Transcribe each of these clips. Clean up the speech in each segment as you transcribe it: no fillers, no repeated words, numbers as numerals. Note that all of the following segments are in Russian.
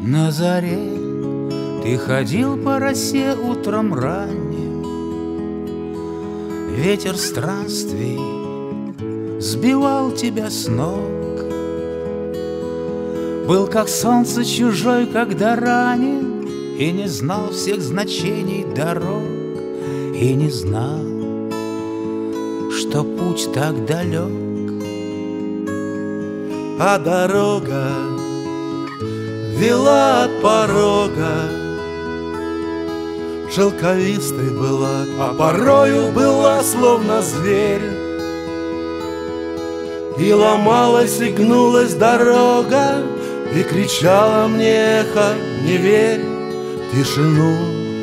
На заре ты ходил по росе утром ранним, ветер странствий сбивал тебя с ног. Был как солнце чужой, когда ранен, и не знал всех значений дорог, и не знал, что путь так далек. А дорога вела от порога, шелковистой была, а порою была словно зверь. И ломалась, и гнулась дорога, и кричала мне эхо: не верь в тишину,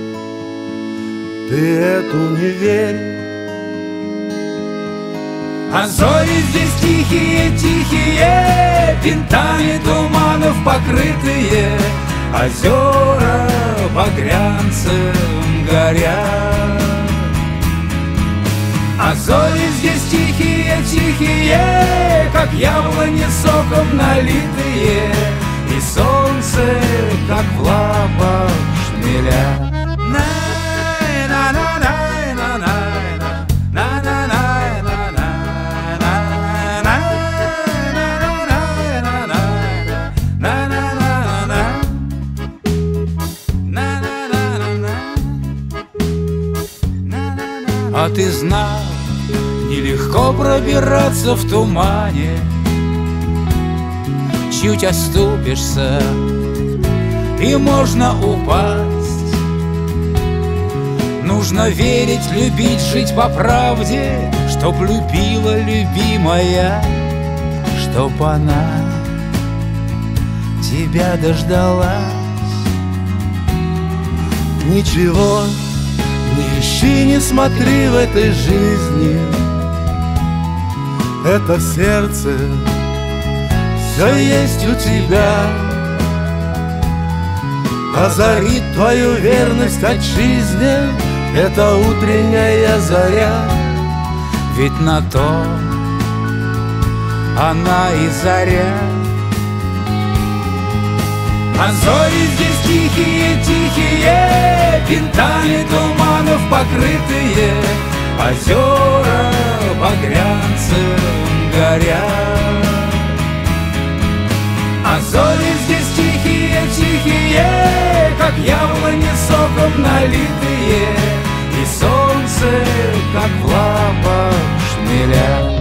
ты эту не верь. А зори здесь тихие-тихие, винтами туманов покрытые, озера багрянцем горят. А зори здесь тихие-тихие, как яблони соком налитые, и солнце, как в лапах шмеля. А ты знал, нелегко пробираться в тумане. Чуть оступишься, и можно упасть. Нужно верить, любить, жить по правде, чтоб любила любимая, чтоб она тебя дождалась. Ничего не ищи, не смотри в этой жизни, это в сердце все есть у тебя. Озарит твою верность отчизне эта утренняя заря. Ведь на то она и заря. А зори здесь тихие-тихие, винтами туманов покрытые, озера багрянцем горят. А зори здесь тихие-тихие, как яблони соком налитые, и солнце, как в лапах шмеля.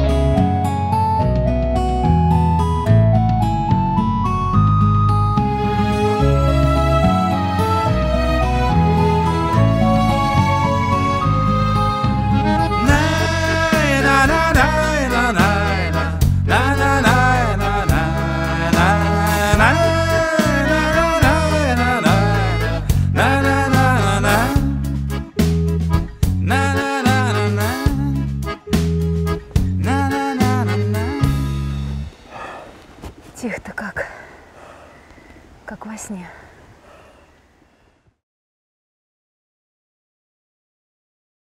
Тихо-то как во сне.